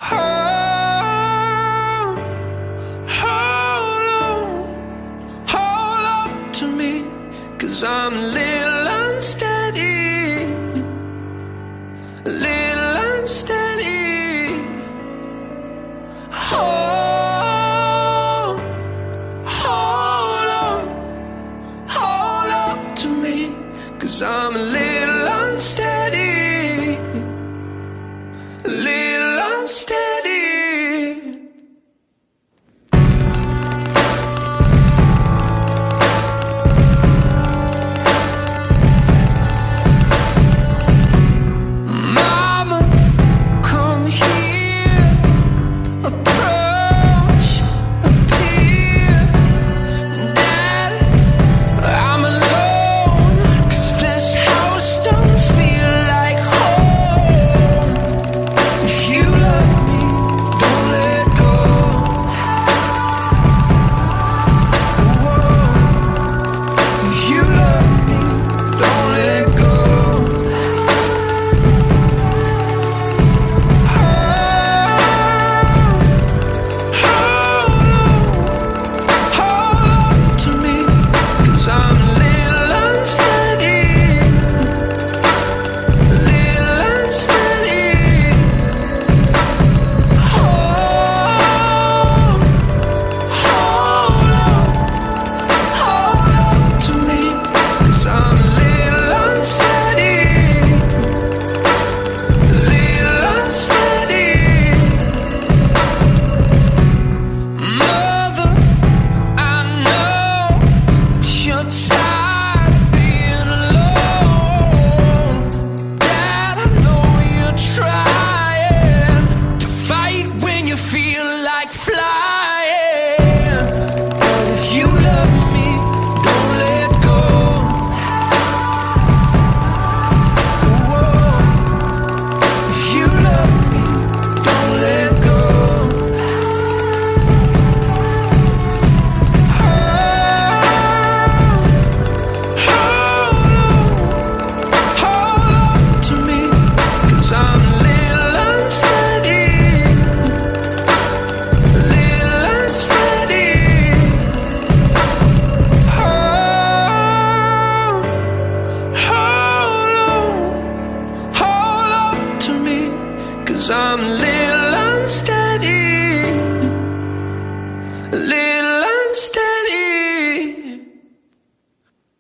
Hold, hold on to me, 'cause I'm a little unsteady, a little unsteady. Hold on to me, 'cause I'm a little unsteady, a little unsteady. Mama, come here, approach, appear. Daddy, I'm alone, 'cause this house don't feel like home. If you love me, don't let go. Whoa. If you love me, don't let go. Hold on to me, 'cause I'm a little unsteady, a little unsteady. Hold on to me, 'cause I'm a little unsteady, a little unsteady. Mother, I know that you're tired of being alone. Dad, I know you're trying to fight when you feel like flying. But if you love me, don't let go. Whoa. If you love me, don't let go. Hold on to me, 'cause I'm a little unsteady, a little unsteady. Hold on to me, 'cause I'm a